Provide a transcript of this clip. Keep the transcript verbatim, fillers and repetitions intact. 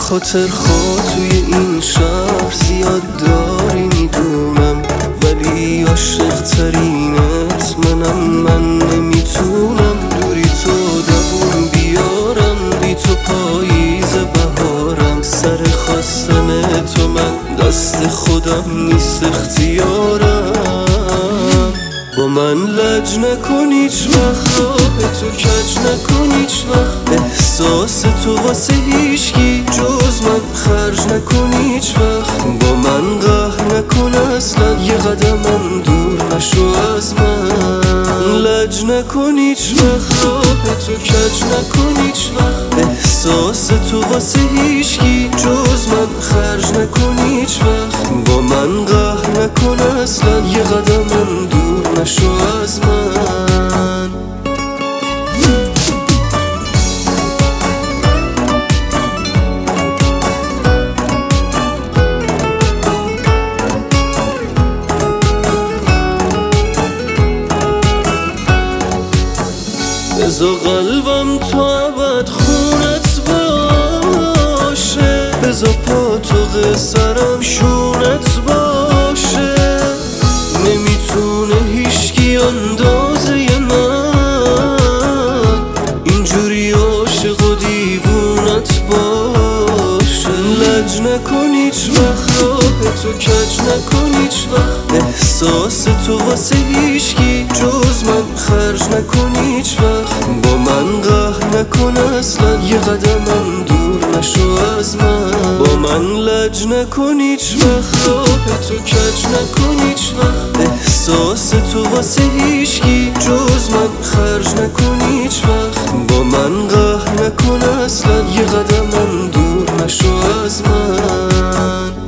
خاطر خود توی این شهر زیاد داری میدونم، ولی عاشق ترینت منم. من نمیتونم دوری تو دووم بیارم، بی تو پاییز بهارم. سر خواستن تو من دست خودم نیست اختیارم. با من لج نکن هیچ وقت، راه تو کج نکن هیچ وقت. احساس تو واسه هیچکی جز من خرج نکن هیچ وقت. با من قهر نکن اصلا، یه قدمم دور نشو از من. لج نکن هیچ وقت، راه تو کج نکن هیچ وقت. احساس تو واسه هیچکی جز من خرج نکن هیچ وقت. با من قهر نکن اصلا، یه قدمم دور نشو از من. بذار قلبم تو ابد خونت باشه، بذار پا تو قصرم شونت باشه. نمیتونه هیچکی اندازه من اینجوری عاشق و دیوونت باشه. لج نکن هیچ وقت، راه تو کج نکن هیچ وقت. احساس تو واسه هیچکی جز من خرج نکن هیچ وقت. با من قهر نکن اصلا، یه قدمم دور نشو از من. با من لج نکن هیچ وقت، راه تو کج نکن هیچ وقت. احساس تو واسه هیچکی جز من خرج نکن هیچ وقت. با من قهر نکن اصلا، یه قدمم دور نشو از من.